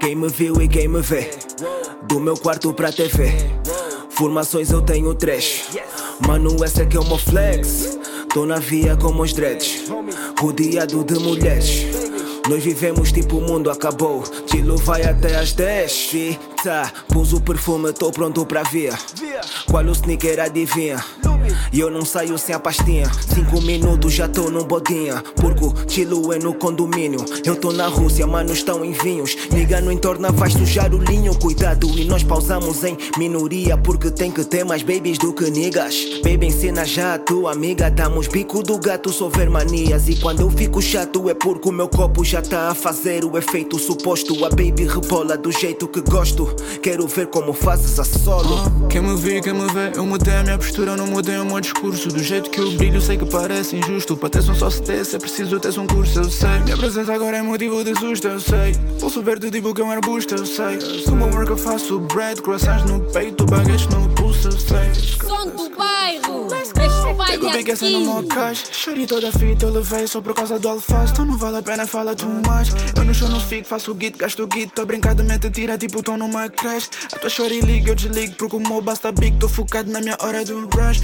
Quem me viu e quem me vê, do meu quarto pra TV. Formações eu tenho 3. Mano, essa é que é o meu flex. Tô na via como os dreads, rodeado de mulheres. Nós vivemos tipo o mundo acabou. Chilo vai até às 10. Tá, pus o perfume, tô pronto pra via. Qual o sneaker adivinha? E eu não saio sem a pastinha. 5 minutos já tô no bodinha. Porque chilo é no condomínio. Eu tô na Rússia, manos estão em vinhos. Liga no entorno, vai sujar o linho. Cuidado, e nós pausamos em minoria. Porque tem que ter mais babies do que niggas. Baby, ensina já a tua amiga. Damos bico do gato, só ver manias. E quando eu fico chato é porque o meu copo já tá a fazer o efeito suposto. A baby rebola do jeito que gosto. Quero ver como fazes a solo. Quem me vê, eu mudei a minha postura, eu não mudei o meu discurso. Do jeito que eu brilho, sei que parece injusto. Para ter som só se ter, se é preciso ter um curso, eu sei. Minha presença agora é motivo de susto, eu sei. Posso ver de tipo que é um arbusto, eu sei. Do meu work eu faço bread, croissants no peito, baguetes no pulso, eu sei. Som do bairro, Pego big essa no meu caixa. Chorei toda a fita, eu levei só por causa do alface. Então não vale a pena, fala tu mais. Eu no show não fico, faço o git, gasto o git. Tô brincado, mente tira tipo tom numa crash. A tua chora e liga, eu desligo. Porque o meu basta big, tô focado na minha hora do rush.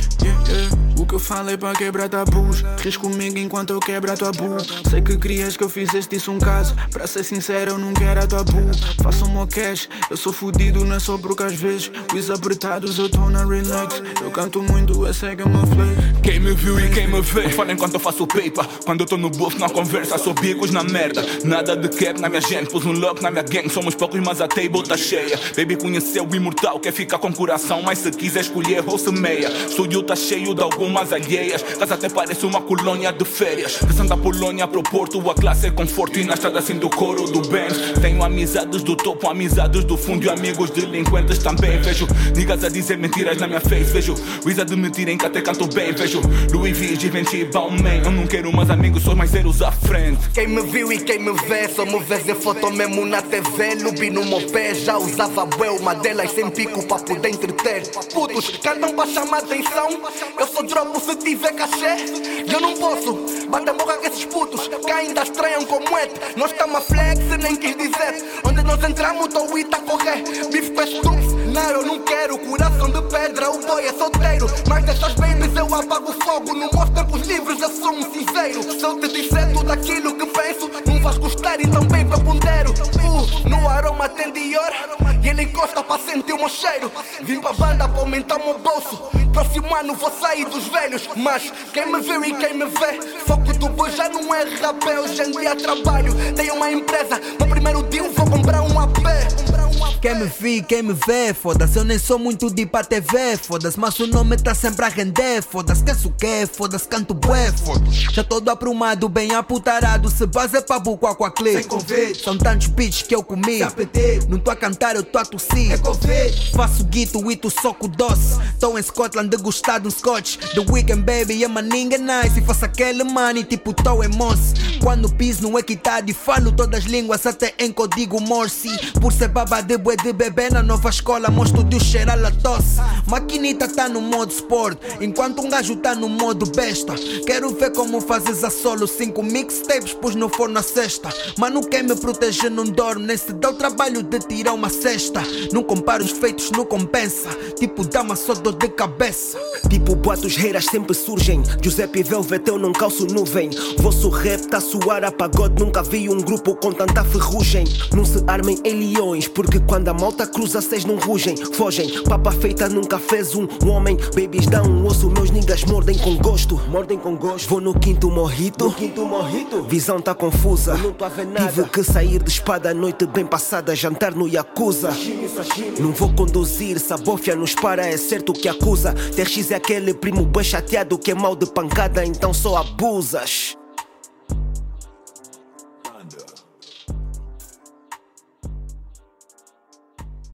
O que eu falo é para quebrar tabus. Ris comigo enquanto eu quebro a tua bu. Sei que querias que eu fizesse disso um caso. Para ser sincero, eu não quero a tua bu. Faço o meu cash, eu sou fudido, não é só porque às vezes os apertados eu tô na relax. Eu canto muito, essa é que é uma flex. Quem me viu e quem me vê, fala enquanto eu faço paper. Quando eu tô no bolso não há conversa, sou bicos na merda. Nada de cap na minha gente, pus um lock na minha gang. Somos poucos mas a table tá cheia. Baby conheceu o imortal, quer ficar com coração. Mas se quiser escolher ou se meia. Estúdio tá cheio de algumas alheias. Casa até parece uma colônia de férias. De Santa Polônia pro Porto, a classe é conforto. E na estrada assim do couro do Benz. Tenho amizades do topo, amizades do fundo. E amigos delinquentes também. Vejo niggas a dizer mentiras na minha face. Vejo Wiz a admitirem que até canto bem. Vejo Louis V, Givenchy, Balmain. Eu não quero mais amigos, sou mais zeros à frente. Quem me viu e quem me vê, só me vês em foto mesmo na TV. Lubi no meu pé, já usava bué, uma delas sem pico pra poder entreter. Putos, cantam pra chamar atenção. Eu só dropo se tiver cachê. Eu não posso, bate a boca com esses putos que ainda estranham como é. Nós estamos a flex, nem quis dizer. Onde nós entramos, tô e tá a correr. Bife com esse tufo, não, eu não quero. Coração de pedra, o boy é solteiro. Mas dessas babies eu apago o fogo. Não mostra pros livros, eu sou um cinzeiro. Se eu te disser tudo aquilo que penso, não vais gostar e também eu pondero. No aroma tem Dior e ele encosta pra sentir o meu cheiro. Vim pra banda pra aumentar o meu bolso. Próximo ano vou sair dos velhos. Mas quem me viu e quem me vê, foco do boi já não é rapé. Hoje em dia trabalho, tenho uma empresa. No primeiro dia vou comprar um AP. Quem me vi, quem me vê, foda-se. Eu nem sou muito de ir pra TV, foda-se. Mas o nome tá sempre a render, foda-se. Esquece o que, foda-se, canto bué, foda-se. Já todo aprumado, bem aputarado. Se base é pra bucoar com a clique. São tantos beats que eu comi. Não tô a cantar, eu tô a tossir. Faço guito e tu soco doce. Tô em Scotland degustado um scotch. The Weekend baby, é maninga nice. E faço aquele money tipo tô em Moss. Quando piso no equitado e falo todas as línguas até em código Morse. Por ser baba de bué de bebê na nova escola, mostro de cheirar a tosse. Maquinita tá no modo sport, enquanto um gajo tá no modo besta. Quero ver como fazes a solo. 5 mixtapes pus no forno a sexta. Mano, quem me protege não dorme, nem se dá o trabalho de tirar uma cesta. Não comparo os feitos, não compensa. Tipo dama só dor de cabeça. Tipo boatos reiras sempre surgem. Giuseppe Velvet eu não calço nuvem. Vosso rap tá a suar a pagode. Nunca vi um grupo com tanta ferrugem. Não se armem em leões, porque quando a malta cruza cês não rugem. Fogem, papa feita nunca fez um homem. Babies dão um osso, meus niggas mordem com gosto. Vou no quinto morrito. Visão tá confusa. Não tô a ver nada. Tive que sair de espada à noite bem passada. Jantar no Yakuza. Não vou conduzir, se a bofia nos para é certo que acusa. TRX é aquele primo bem chateado que é mal de pancada, então só abusas.